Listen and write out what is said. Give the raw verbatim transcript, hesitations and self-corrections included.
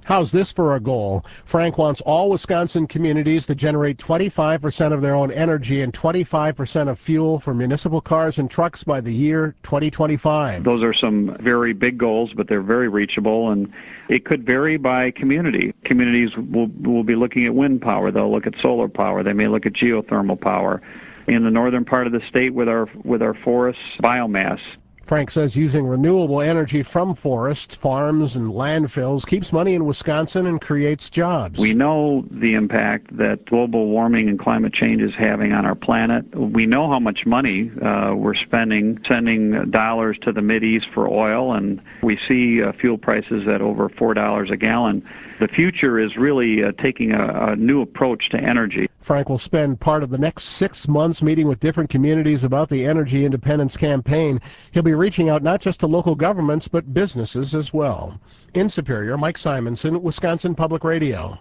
How's this for a goal? Frank wants all Wisconsin communities to generate twenty-five percent of their own energy and twenty-five percent of fuel for municipal cars and trucks by the year twenty twenty-five. Those are some very big goals, but they're very reachable, and it could vary by community. Communities will, will be looking at wind power. They'll look at solar power. They may look at geothermal power. In the northern part of the state with our with our forests, biomass. Frank says using renewable energy from forests, farms, and landfills keeps money in Wisconsin and creates jobs. We know the impact that global warming and climate change is having on our planet. We know how much money uh, we're spending sending dollars to the Mideast for oil, and we see uh, fuel prices at over four dollars a gallon. The future is really uh, taking a, a new approach to energy. Frank will spend part of the next six months meeting with different communities about the Energy Independence campaign. He'll be reaching out not just to local governments, but businesses as well. In Superior, Mike Simonson, Wisconsin Public Radio.